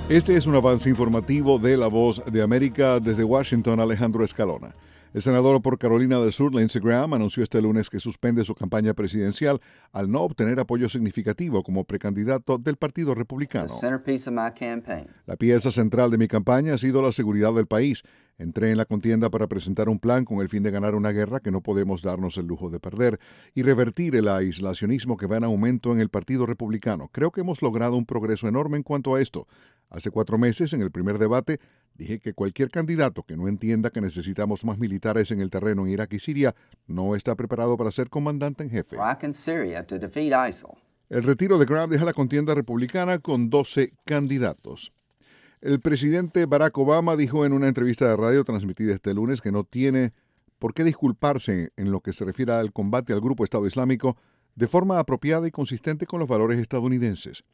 Este es un avance informativo de La Voz de América. Desde Washington, Alejandro Escalona. El senador por Carolina del Sur, Lindsey Graham, anunció este lunes que suspende su campaña presidencial al no obtener apoyo significativo como precandidato del Partido Republicano. La pieza central de mi campaña ha sido la seguridad del país. Entré en la contienda para presentar un plan con el fin de ganar una guerra que no podemos darnos el lujo de perder y revertir el aislacionismo que va en aumento en el Partido Republicano. Creo que hemos logrado un progreso enorme en cuanto a esto. Hace 4 meses, en el primer debate, dije que cualquier candidato que no entienda que necesitamos más militares en el terreno en Irak y Siria no está preparado para ser comandante en jefe. El retiro de Graham deja la contienda republicana con 12 candidatos. El presidente Barack Obama dijo en una entrevista de radio transmitida este lunes que no tiene por qué disculparse en lo que se refiere al combate al grupo Estado Islámico de forma apropiada y consistente con los valores estadounidenses.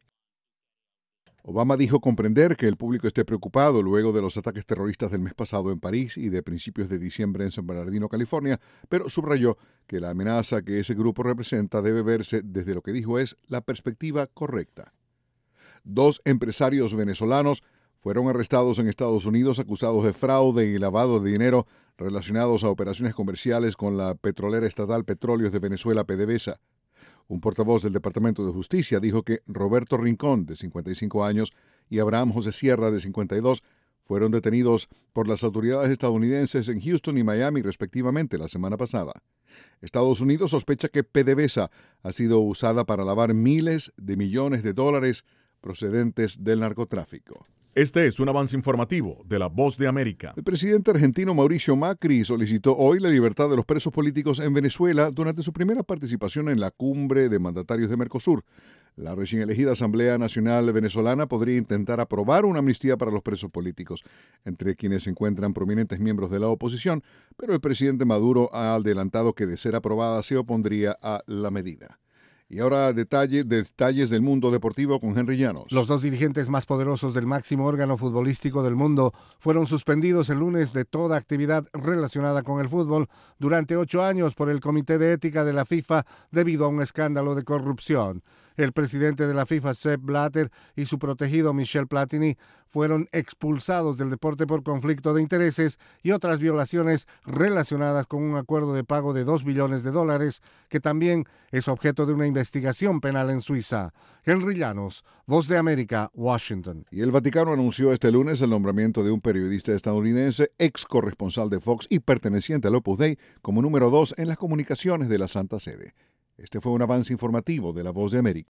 Obama dijo comprender que el público esté preocupado luego de los ataques terroristas del mes pasado en París y de principios de diciembre en San Bernardino, California, pero subrayó que la amenaza que ese grupo representa debe verse desde lo que dijo es la perspectiva correcta. 2 empresarios venezolanos fueron arrestados en Estados Unidos acusados de fraude y lavado de dinero relacionados a operaciones comerciales con la petrolera estatal Petróleos de Venezuela, PDVSA. Un portavoz del Departamento de Justicia dijo que Roberto Rincón, de 55 años, y Abraham José Sierra, de 52, fueron detenidos por las autoridades estadounidenses en Houston y Miami, respectivamente, la semana pasada. Estados Unidos sospecha que PDVSA ha sido usada para lavar miles de millones de dólares procedentes del narcotráfico. Este es un avance informativo de La Voz de América. El presidente argentino Mauricio Macri solicitó hoy la libertad de los presos políticos en Venezuela durante su primera participación en la cumbre de mandatarios de Mercosur. La recién elegida Asamblea Nacional Venezolana podría intentar aprobar una amnistía para los presos políticos, entre quienes se encuentran prominentes miembros de la oposición, pero el presidente Maduro ha adelantado que de ser aprobada se opondría a la medida. Y ahora detalles del mundo deportivo con Henry Llanos. Los 2 dirigentes más poderosos del máximo órgano futbolístico del mundo fueron suspendidos el lunes de toda actividad relacionada con el fútbol durante 8 años por el Comité de Ética de la FIFA debido a un escándalo de corrupción. El presidente de la FIFA, Sepp Blatter, y su protegido Michel Platini fueron expulsados del deporte por conflicto de intereses y otras violaciones relacionadas con un acuerdo de pago de $2 billones, que también es objeto de una investigación penal en Suiza. Henry Llanos, Voz de América, Washington. Y el Vaticano anunció este lunes el nombramiento de un periodista estadounidense, ex corresponsal de Fox y perteneciente al Opus Dei, como número 2 en las comunicaciones de la Santa Sede. Este fue un avance informativo de La Voz de América.